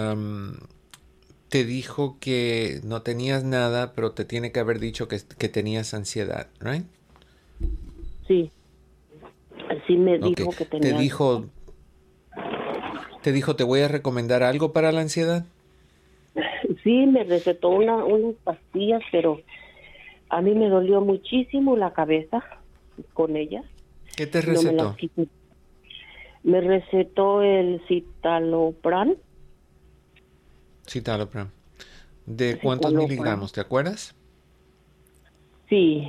te dijo que no tenías nada, pero te tiene que haber dicho que tenías ansiedad, ¿right? Sí. Sí me dijo que tenía. ¿Te dijo te voy a recomendar algo para la ansiedad? Sí, me recetó unas pastillas, pero a mí me dolió muchísimo la cabeza con ellas. ¿Qué te recetó? Me recetó el citalopram. Citalopram. ¿De cuántos miligramos? ¿Te acuerdas? Sí,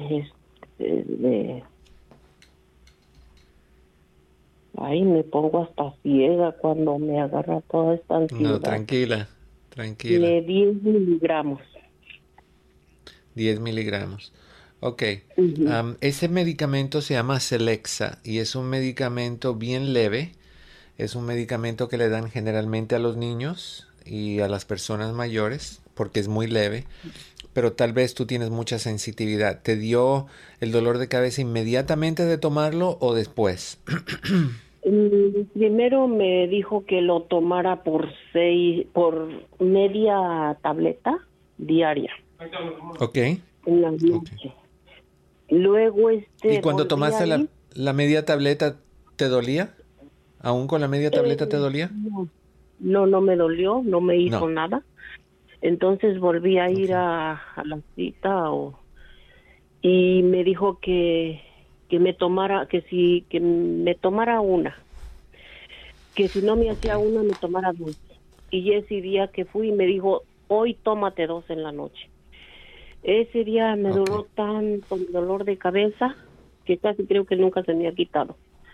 Ay, me pongo hasta ciega cuando me agarra toda esta ansiedad. No, tranquila. De 10 miligramos. 10 miligramos. Ok. Ese medicamento se llama Celexa y es un medicamento bien leve. Es un medicamento que le dan generalmente a los niños y a las personas mayores porque es muy leve. Pero tal vez tú tienes mucha sensitividad. ¿Te dio el dolor de cabeza inmediatamente de tomarlo o después? Primero me dijo que lo tomara por media tableta diaria. Ok. En la noche. Okay. Luego ¿Y cuando tomaste la media tableta te dolía? ¿Aún con la media tableta te dolía? No me dolió, no me hizo nada. Entonces volví a ir a la cita y me dijo que me tomara, que me tomara una, que si no me hacía una me tomara 2. Y ese día que fui me dijo, hoy tómate 2 en la noche. Ese día me duró tanto el dolor de cabeza que casi creo que nunca se me ha quitado.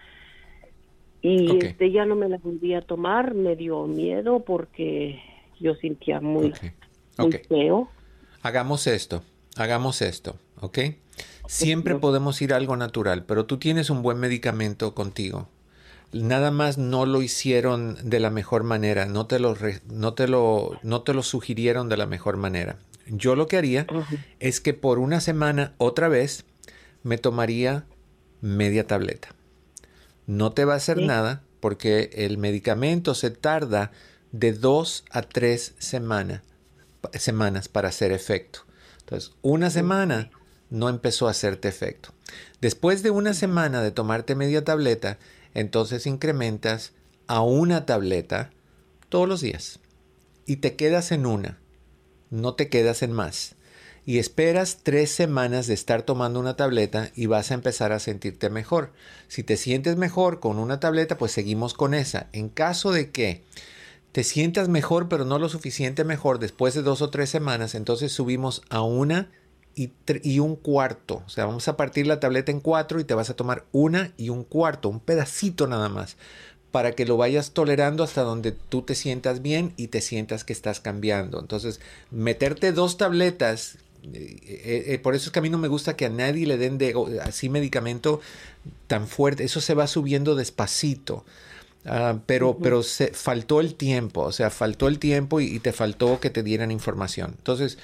Y ya no me la volví a tomar, me dio miedo porque yo sentía muy feo. Hagamos esto, ¿ok? Siempre podemos ir a algo natural, pero tú tienes un buen medicamento contigo. Nada más no lo hicieron de la mejor manera, no te lo sugirieron de la mejor manera. Yo lo que haría es que por una semana otra vez me tomaría media tableta. No te va a hacer nada porque el medicamento se tarda de 2 a 3 semanas para hacer efecto. Entonces, una semana no empezó a hacerte efecto. Después de una semana de tomarte media tableta, entonces incrementas a una tableta todos los días. y te quedas en una, no te quedas en más. Y esperas 3 semanas de estar tomando una tableta y vas a empezar a sentirte mejor. Si te sientes mejor con una tableta, pues seguimos con esa. En caso de que te sientas mejor, pero no lo suficiente mejor después de 2 o 3 semanas, entonces subimos a 1 y 1/4. O sea, vamos a partir la tableta en 4 y te vas a tomar 1 y 1/4, un pedacito nada más, para que lo vayas tolerando hasta donde tú te sientas bien y te sientas que estás cambiando. Entonces, meterte 2 tabletas, por eso es que a mí no me gusta que a nadie le den así medicamento tan fuerte. Eso se va subiendo despacito. Pero faltó el tiempo, o sea, faltó el tiempo y te faltó que te dieran información. Entonces,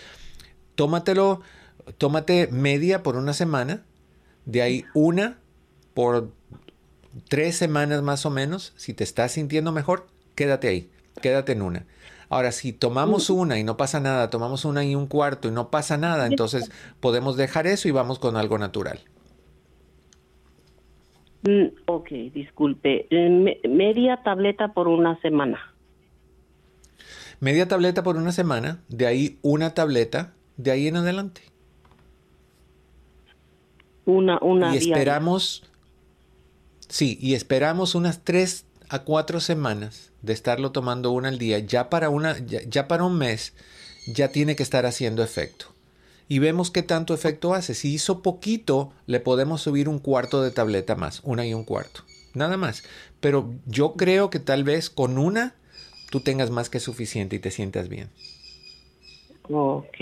tómate media por 1 semana, de ahí 1 por 3 semanas más o menos. Si te estás sintiendo mejor, quédate ahí, quédate en 1. Ahora, si tomamos 1 y no pasa nada, tomamos 1 y 1/4 y no pasa nada, entonces podemos dejar eso y vamos con algo natural. Ok, disculpe. Media tableta por 1 semana. Media tableta por 1 semana, de ahí 1 tableta, de ahí en adelante. Una y esperamos, sí, y esperamos unas 3 a 4 semanas de estarlo tomando 1 al día. Ya para un mes ya tiene que estar haciendo efecto. Y vemos qué tanto efecto hace. Si hizo poquito, le podemos subir 1/4 de tableta más, 1 y 1/4. Nada más. Pero yo creo que tal vez con 1 tú tengas más que suficiente y te sientas bien. Ok.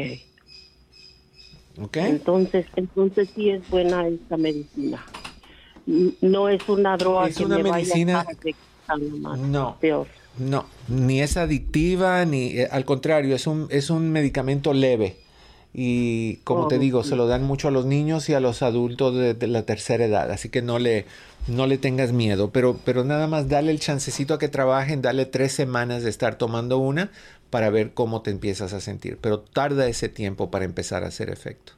Entonces sí es buena esta medicina. No es una droga es que una me medicina, vaya a más. No, peor. No, ni es adictiva, ni al contrario, es un medicamento leve. Y como te digo, se lo dan mucho a los niños y a los adultos de la tercera edad. Así que no le tengas miedo. Pero nada más dale el chancecito a que trabajen. Dale 3 semanas de estar tomando una para ver cómo te empiezas a sentir. Pero tarda ese tiempo para empezar a hacer efecto.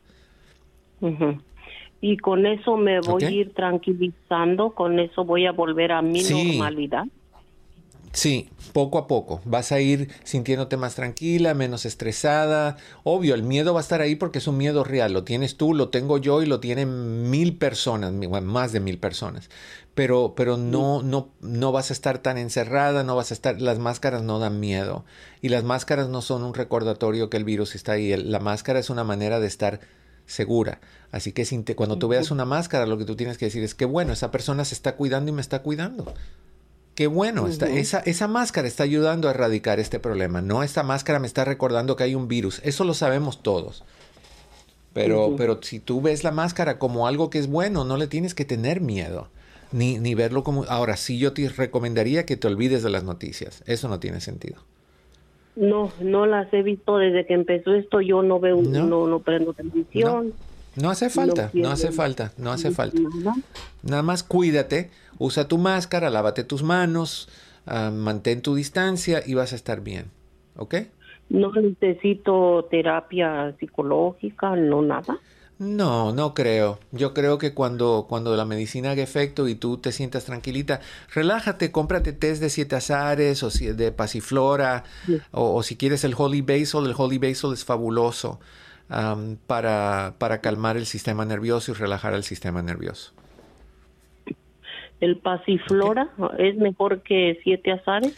Y con eso me voy a ir tranquilizando. Con eso voy a volver a mi normalidad. Sí, poco a poco. Vas a ir sintiéndote más tranquila, menos estresada. Obvio, el miedo va a estar ahí porque es un miedo real. Lo tienes tú, lo tengo yo y lo tienen 1000 personas, más de 1000 personas. Pero no vas a estar tan encerrada, no vas a estar... Las máscaras no dan miedo. Y las máscaras no son un recordatorio que el virus está ahí. La máscara es una manera de estar segura. Así que cuando tú veas una máscara, lo que tú tienes que decir es que bueno, esa persona se está cuidando y me está cuidando. Qué bueno, esa máscara está ayudando a erradicar este problema. No, esta máscara me está recordando que hay un virus. Eso lo sabemos todos. Pero si tú ves la máscara como algo que es bueno, no le tienes que tener miedo. Ni verlo como... Ahora, sí yo te recomendaría que te olvides de las noticias. Eso no tiene sentido. No las he visto desde que empezó esto. Yo no veo, no prendo televisión. No hace falta, no hace falta. Nada más cuídate, usa tu máscara, lávate tus manos, mantén tu distancia y vas a estar bien, ¿ok? No necesito terapia psicológica, no nada. No creo. Yo creo que cuando la medicina haga efecto y tú te sientas tranquilita, relájate, cómprate test de 7 azares o de pasiflora o si quieres el Holy Basil es fabuloso. Para calmar el sistema nervioso y relajar el sistema nervioso. ¿El pasiflora es mejor que 7 azares?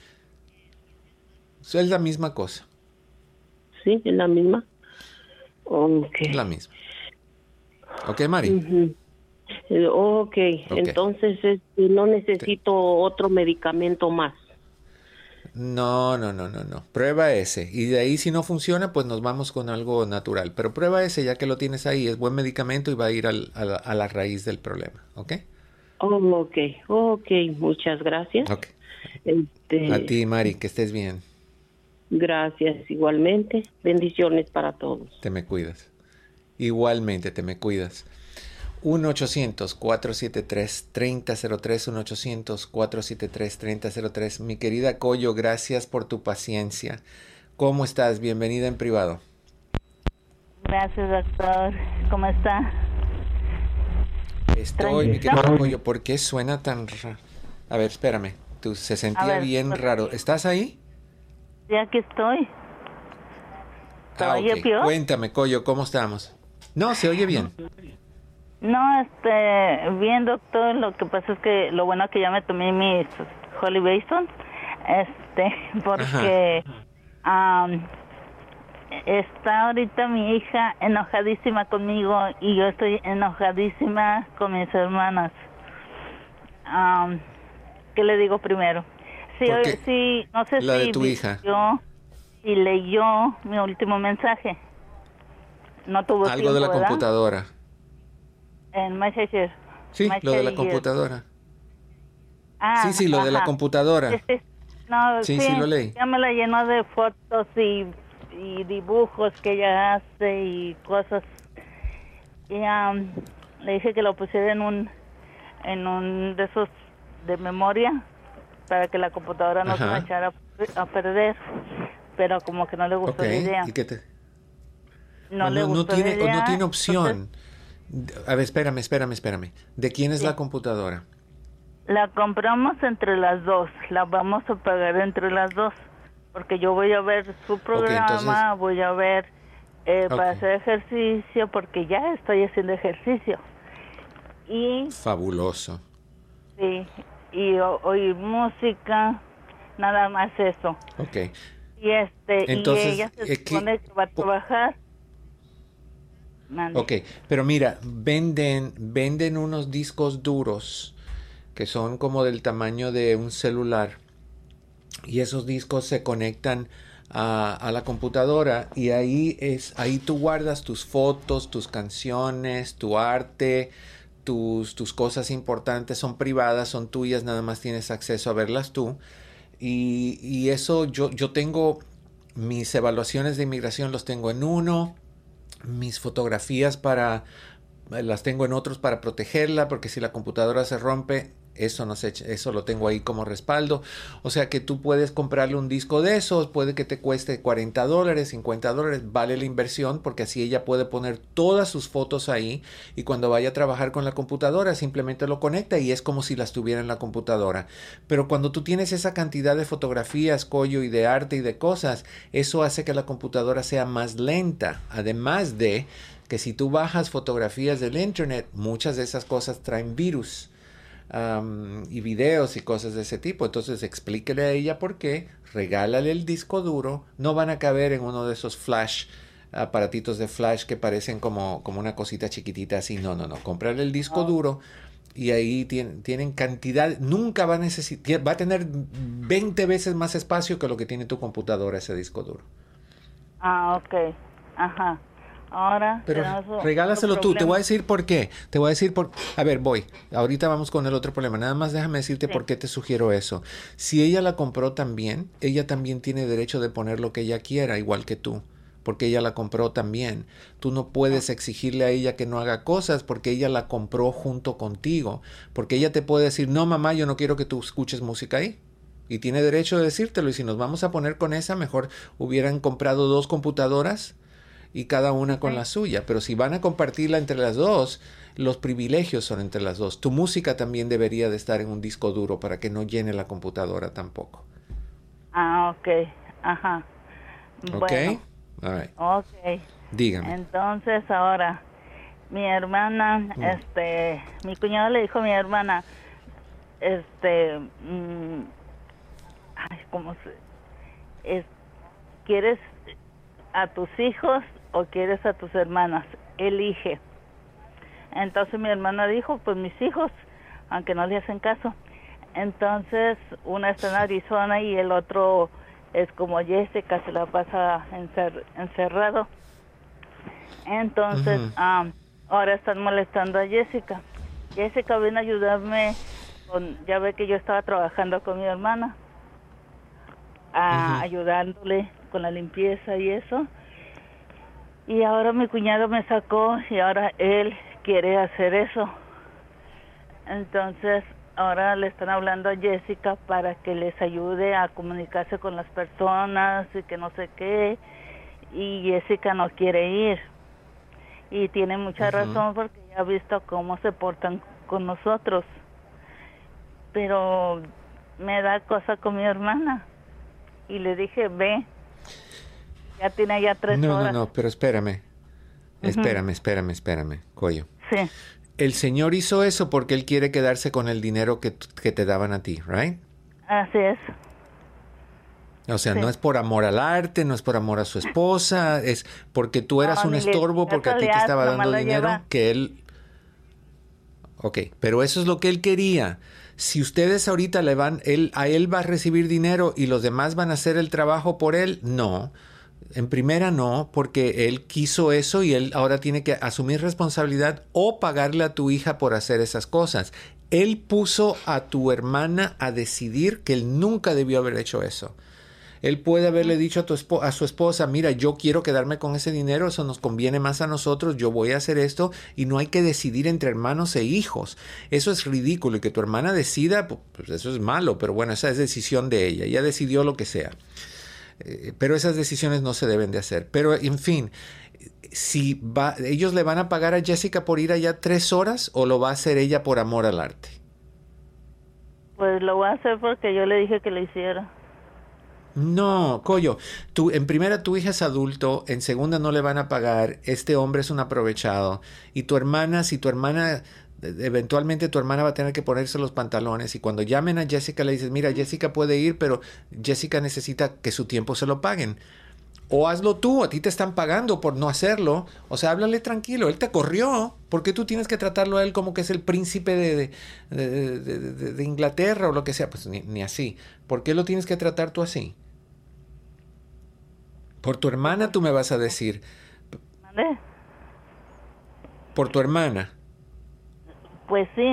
Es la misma cosa. ¿Sí? ¿Es la misma? Es la misma. ¿Ok, Mari? Ok, entonces no necesito otro medicamento más. No. Prueba ese. Y de ahí si no funciona, pues nos vamos con algo natural. Pero prueba ese ya que lo tienes ahí. Es buen medicamento y va a ir a la raíz del problema. ¿Ok? Ok. Muchas gracias. Okay. A ti, Mari, que estés bien. Gracias, igualmente. Bendiciones para todos. Te me cuidas. Igualmente, te me cuidas. 1-800-473-3003, 1-800-473-3003. Mi querida Coyo, gracias por tu paciencia. ¿Cómo estás? Bienvenida en privado. Gracias, doctor. ¿Cómo está? Estoy, mi querida Coyo. ¿Por qué suena tan raro? A ver, espérame. Se sentía bien raro. ¿Estás ahí? Sí, aquí estoy. ¿Se Ah, oye ok. peor? Cuéntame, Coyo, ¿cómo estamos? No, se oye bien. No, bien, doctor. Lo que pasa es que lo bueno que ya me tomé mis Holy Basin, porque está ahorita mi hija enojadísima conmigo y yo estoy enojadísima con mis hermanas. ¿Qué le digo primero? Sí, no sé la si de tu hija. Y leyó mi último mensaje. No tuvo Algo de la tiempo, ¿verdad? computadora. En Messenger. Sí, lo de la computadora. Ah, Sí, lo de la computadora. Sí. No, Sí, sí, lo leí. ya me la llenó de fotos y dibujos que ella hace y cosas. Y le dije que lo pusiera en un de esos de memoria para que la computadora no se me echara a perder. Pero como que no le gustó la idea. ¿Y qué te... No le gustó la idea. No tiene opción. A ver, espérame. ¿De quién es la computadora? La compramos entre las dos. La vamos a pagar entre las dos. Porque yo voy a ver su programa, voy a ver para hacer ejercicio, porque ya estoy haciendo ejercicio. Y fabuloso. Sí, y oír música, nada más eso. Ok. Y entonces, y ella se supone que va a trabajar. Ok, pero mira, venden unos discos duros que son como del tamaño de un celular y esos discos se conectan a la computadora y ahí tú guardas tus fotos, tus canciones, tu arte, tus cosas importantes, son privadas, son tuyas, nada más tienes acceso a verlas tú. Y eso yo tengo mis evaluaciones de inmigración, los tengo en uno, mis fotografías las tengo en otros para protegerla, porque si la computadora se rompe, eso lo tengo ahí como respaldo. O sea que tú puedes comprarle un disco de esos, puede que te cueste $40, $50, vale la inversión, porque así ella puede poner todas sus fotos ahí y cuando vaya a trabajar con la computadora simplemente lo conecta y es como si las tuviera en la computadora. Pero cuando tú tienes esa cantidad de fotografías, Coyo, y de arte y de cosas, eso hace que la computadora sea más lenta, además de que si tú bajas fotografías del internet, muchas de esas cosas traen virus. Y videos y cosas de ese tipo. Entonces explíquele a ella por qué, regálale el disco duro, no van a caber en uno de esos flash, aparatitos de flash que parecen como una cosita chiquitita así, no, cómprale el disco duro y ahí tienen cantidad, nunca va a necesitar, va a tener 20 veces más espacio que lo que tiene tu computadora ese disco duro. Ok, ajá. Ahora, pero regálaselo tú, te voy a decir por qué. A ver, ahorita vamos con el otro problema. Nada más déjame decirte por qué te sugiero eso. Si ella la compró también, ella también tiene derecho de poner lo que ella quiera, igual que tú, porque ella la compró también. Tú no puedes exigirle a ella que no haga cosas porque ella la compró junto contigo. Porque ella te puede decir, no mamá, yo no quiero que tú escuches música ahí. Y tiene derecho de decírtelo. Y si nos vamos a poner con esa, mejor hubieran comprado 2 computadoras y cada una con la suya. Pero si van a compartirla entre las dos, los privilegios son entre las dos. Tu música también debería de estar en un disco duro para que no llene la computadora tampoco. Ok. Ajá. Ok. Bueno. All right. Ok. Dígame. Entonces ahora, mi hermana, mi cuñado le dijo a mi hermana, ¿quieres a tus hijos o quieres a tus hermanas? Elige. Entonces mi hermana dijo, pues mis hijos, aunque no le hacen caso. Entonces una está en Arizona y el otro es como Jessica, se la pasa encerrado. Entonces ahora están molestando a Jessica. Jessica viene a ayudarme ya ve que yo estaba trabajando con mi hermana, ayudándole con la limpieza y eso. Y ahora mi cuñado me sacó y ahora él quiere hacer eso. Entonces ahora le están hablando a Jessica para que les ayude a comunicarse con las personas y que no sé qué. Y Jessica no quiere ir. Y tiene mucha razón porque ya ha visto cómo se portan con nosotros. Pero me da cosa con mi hermana. y le dije, ve, ya tiene ya 3 horas. No, pero espérame, Coyo. Sí. El Señor hizo eso porque Él quiere quedarse con el dinero que te daban a ti, ¿right? Así es. O sea, Sí. no es por amor al arte, no es por amor a su esposa, es porque tú eras No, un ni le- estorbo, porque a ti te casualidad, estaba nomás dando lo dinero lleva. que Él... Ok, pero eso es lo que Él quería. Si ustedes ahorita a Él va a recibir dinero y los demás van a hacer el trabajo por Él, no. En primera no, porque Él quiso eso y Él ahora tiene que asumir responsabilidad o pagarle a tu hija por hacer esas cosas. Él puso a tu hermana a decidir que Él nunca debió haber hecho eso. Él puede haberle dicho a su esposa, mira, yo quiero quedarme con ese dinero, eso nos conviene más a nosotros, yo voy a hacer esto, y no hay que decidir entre hermanos e hijos. Eso es ridículo, y que tu hermana decida, pues eso es malo, pero bueno, esa es decisión de ella, ella decidió lo que sea. Pero esas decisiones no se deben de hacer. Pero, en fin, ¿ellos le van a pagar a Jessica por ir allá 3 horas o lo va a hacer ella por amor al arte? Pues lo voy a hacer porque yo le dije que lo hiciera. No, Coyo, en primera tu hija es adulto, en segunda no le van a pagar, este hombre es un aprovechado, y eventualmente tu hermana va a tener que ponerse los pantalones, y cuando llamen a Jessica le dices, mira, Jessica puede ir, pero Jessica necesita que su tiempo se lo paguen. O hazlo tú, a ti te están pagando por no hacerlo. O sea, háblale tranquilo, él te corrió. ¿Por qué tú tienes que tratarlo a él como que es el príncipe de Inglaterra o lo que sea? Pues ni así. ¿Por qué lo tienes que tratar tú así? Por tu hermana tú me vas a decir. ¿Vale? Por tu hermana. Pues sí,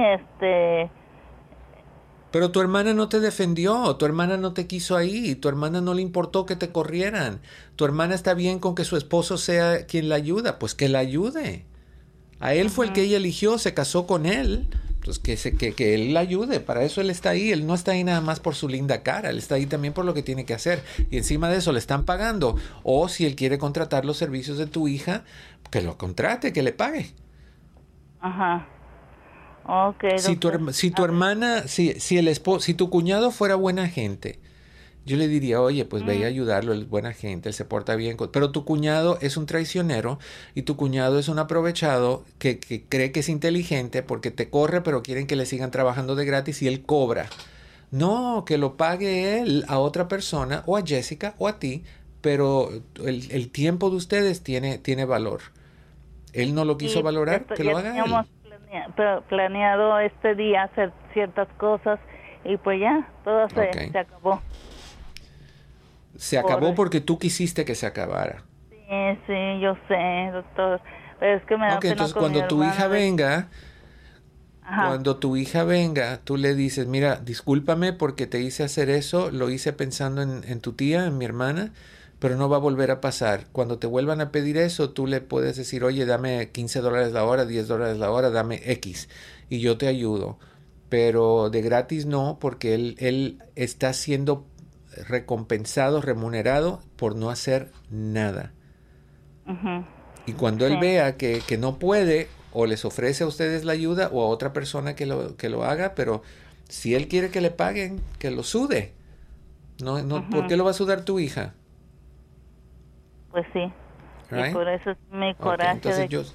Pero tu hermana no te defendió, tu hermana no te quiso ahí, tu hermana no le importó que te corrieran. Tu hermana está bien con que su esposo sea quien la ayuda, pues que la ayude. A él fue el que ella eligió, se casó con él, pues que él la ayude, para eso él está ahí. Él no está ahí nada más por su linda cara, él está ahí también por lo que tiene que hacer. Y encima de eso le están pagando. O si él quiere contratar los servicios de tu hija, que lo contrate, que le pague. Ajá. Okay, si tu hermana, si tu cuñado fuera buena gente, yo le diría, oye, pues ve a ayudarlo, él es buena gente, él se porta bien, pero tu cuñado es un traicionero y tu cuñado es un aprovechado que cree que es inteligente porque te corre, pero quieren que le sigan trabajando de gratis y él cobra. No, que lo pague él a otra persona, o a Jessica, o a ti, pero el tiempo de ustedes tiene valor. Él no lo quiso valorar, que lo haga él. Planeado este día hacer ciertas cosas y pues ya, todo se acabó. Se acabó porque tú quisiste que se acabara. Sí, yo sé, doctor. Pero es que me da pena entonces con cuando mi tu hermana. hija venga, cuando tu hija venga, tú le dices, mira, discúlpame porque te hice hacer eso, lo hice pensando en tu tía, en mi hermana, pero no va a volver a pasar. Cuando te vuelvan a pedir eso, tú le puedes decir, oye, dame $15 la hora, $10 la hora, dame X, y yo te ayudo. Pero de gratis no, porque él está siendo recompensado, remunerado por no hacer nada. Y cuando él vea que no puede, o les ofrece a ustedes la ayuda, o a otra persona que lo haga, pero si él quiere que le paguen, que lo sude. No, ¿por qué lo va a sudar tu hija? Pues sí. Right? Y por eso es mi coraje. Entonces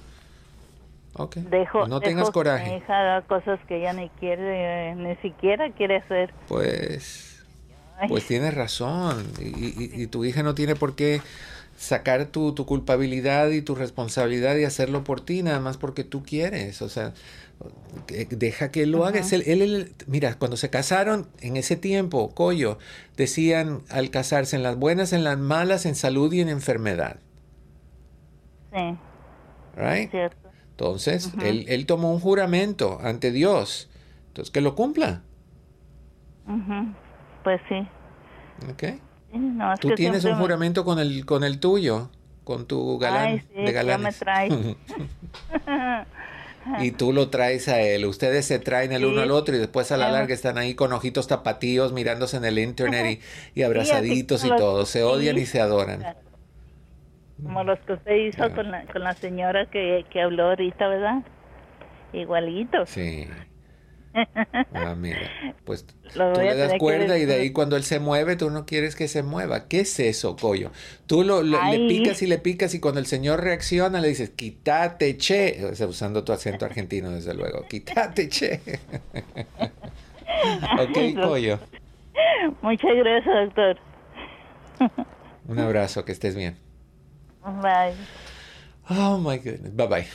no tengas dejo coraje. Que mi hija haga cosas que ella ni quiere, ni siquiera quiere hacer. Pues tienes razón. Y tu hija no tiene por qué sacar tu culpabilidad y tu responsabilidad y hacerlo por ti, nada más porque tú quieres. O sea, deja que él lo haga. Mira, cuando se casaron en ese tiempo, Coyo, decían al casarse en las buenas, en las malas, en salud y en enfermedad. Sí. Right? Cierto. Entonces, él tomó un juramento ante Dios. Entonces, que lo cumpla. Pues sí. Okay. No, Tú tienes un juramento con el tuyo, con tu galán de galanes. Ya me trae. Y tú lo traes a él. Ustedes se traen el uno al otro y después a la larga están ahí con ojitos tapatíos mirándose en el internet y abrazaditos y todo. Se odian y se adoran. Como los que usted hizo con la señora que habló ahorita, ¿verdad? Igualito. Sí. Mira, pues tú Lo voy a le das tener que cuerda y de decir. ahí cuando él se mueve, tú no quieres que se mueva. ¿Qué es eso, Coyo? Tú le Ay. picas y cuando el señor reacciona le dices, quítate, che. O sea, usando tu acento argentino, desde luego. Quítate, che. Ok, Coyo. Muchas gracias, doctor. Un abrazo, que estés bien. Bye. Oh, my goodness. Bye, bye.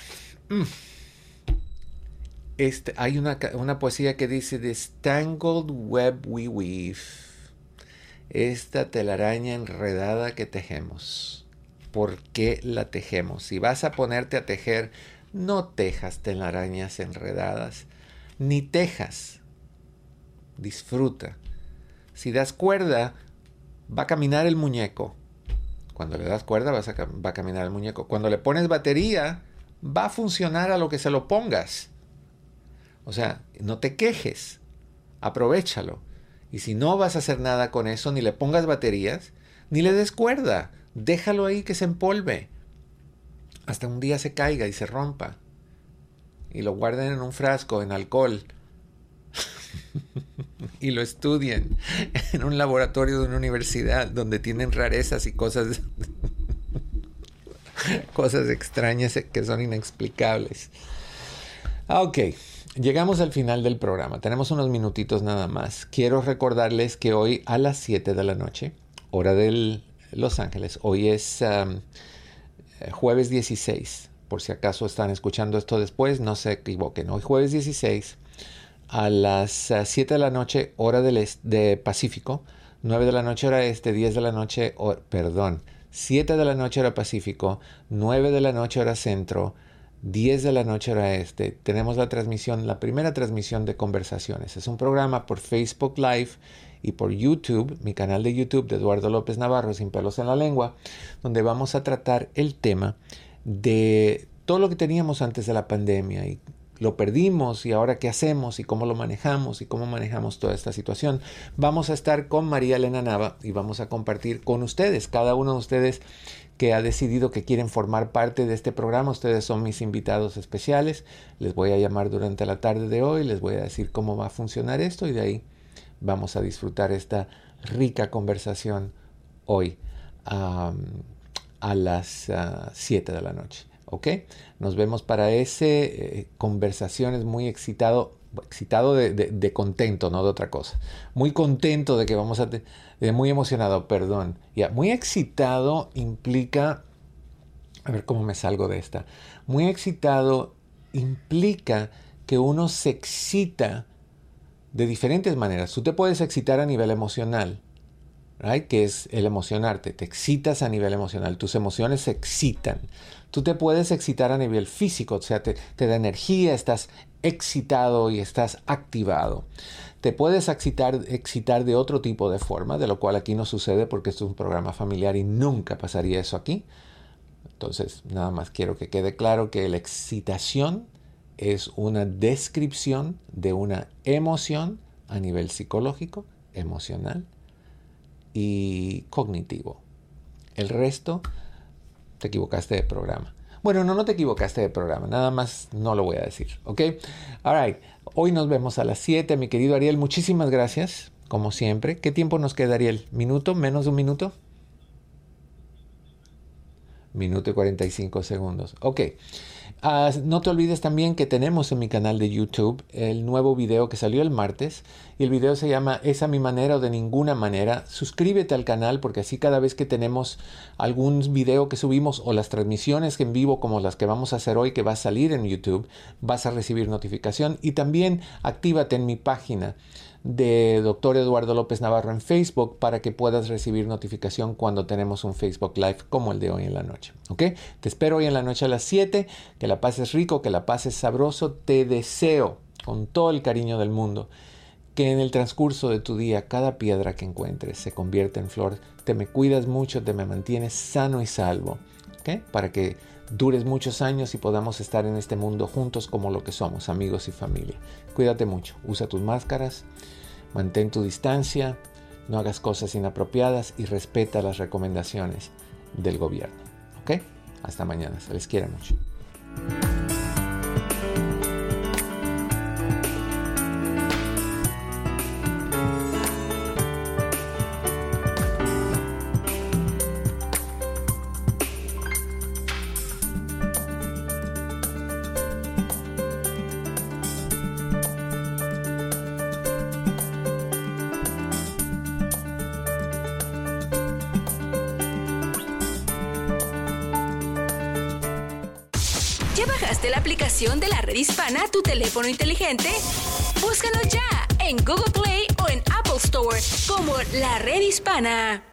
Hay una poesía que dice, The tangled web we weave. Esta telaraña enredada que tejemos. ¿Por qué la tejemos? Si vas a ponerte a tejer, no tejas telarañas enredadas, ni tejas. Disfruta. Si das cuerda, va a caminar el muñeco. Cuando le das cuerda, va a caminar el muñeco. Cuando le pones batería, va a funcionar a lo que se lo pongas. O sea, no te quejes. Aprovéchalo. Y si no vas a hacer nada con eso, ni le pongas baterías, ni le des cuerda. Déjalo ahí que se empolve. Hasta un día se caiga y se rompa. Y lo guarden en un frasco, en alcohol. Y lo estudien en un laboratorio de una universidad donde tienen rarezas y cosas extrañas que son inexplicables. Ok, llegamos al final del programa. Tenemos unos minutitos nada más. Quiero recordarles que hoy a las 7 de la noche, hora de Los Ángeles, hoy es jueves 16. Por si acaso están escuchando esto después, no se equivoquen. Hoy jueves 16 a las 7 de la noche, hora de Pacífico, 9 de la noche, hora este, 10 de la noche, 7 de la noche, hora Pacífico, 9 de la noche, hora centro, 10 de la noche, hora este. Tenemos la primera transmisión de Conversaciones. Es un programa por Facebook Live y por YouTube, mi canal de YouTube de Eduardo López Navarro, Sin Pelos en la Lengua, donde vamos a tratar el tema de todo lo que teníamos antes de la pandemia y lo perdimos y ahora qué hacemos y cómo lo manejamos y cómo manejamos toda esta situación. Vamos a estar con María Elena Nava y vamos a compartir con ustedes, cada uno de ustedes que ha decidido que quieren formar parte de este programa. Ustedes son mis invitados especiales. Les voy a llamar durante la tarde de hoy, les voy a decir cómo va a funcionar esto y de ahí vamos a disfrutar esta rica conversación hoy a las 7 de la noche. ¿Ok? Nos vemos para ese conversaciones. Muy excitado de contento, no de otra cosa. Muy contento de que vamos a... muy emocionado, perdón. Muy excitado implica... A ver cómo me salgo de esta. Muy excitado implica que uno se excita de diferentes maneras. Tú te puedes excitar a nivel emocional, right? Que es el emocionarte. Te excitas a nivel emocional. Tus emociones se excitan. Tú te puedes excitar a nivel físico, o sea, te da energía, estás excitado y estás activado. Te puedes excitar de otro tipo de forma, de lo cual aquí no sucede porque esto es un programa familiar y nunca pasaría eso aquí. Entonces, nada más quiero que quede claro que la excitación es una descripción de una emoción a nivel psicológico, emocional y cognitivo. El resto... te equivocaste de programa. Bueno, no te equivocaste de programa. Nada más no lo voy a decir. ¿Ok? All right. Hoy nos vemos a las 7. Mi querido Ariel, muchísimas gracias. Como siempre. ¿Qué tiempo nos queda, Ariel? ¿Minuto? ¿Menos de un minuto? Minuto y 45 segundos. Ok. No te olvides también que tenemos en mi canal de YouTube el nuevo video que salió el martes. Y el video se llama ¿Es a mi manera o de ninguna manera? Suscríbete al canal porque así cada vez que tenemos algún video que subimos o las transmisiones en vivo como las que vamos a hacer hoy que va a salir en YouTube, vas a recibir notificación. Y también actívate en mi página de Dr. Eduardo López Navarro en Facebook para que puedas recibir notificación cuando tenemos un Facebook Live como el de hoy en la noche. ¿Ok? Te espero hoy en la noche a las 7. Que la pases rico, que la pases sabroso. Te deseo con todo el cariño del mundo que en el transcurso de tu día cada piedra que encuentres se convierta en flor. Te me cuidas mucho, te me mantienes sano y salvo. ¿Ok? Para que dures muchos años y podamos estar en este mundo juntos como lo que somos, amigos y familia. Cuídate mucho, usa tus máscaras, mantén tu distancia, no hagas cosas inapropiadas y respeta las recomendaciones del gobierno. ¿Ok? Hasta mañana, se les quiere mucho. ¿Ya bajaste la aplicación de la Red Hispana a tu teléfono inteligente? Búscanos ya en Google Play o en Apple Store como la Red Hispana.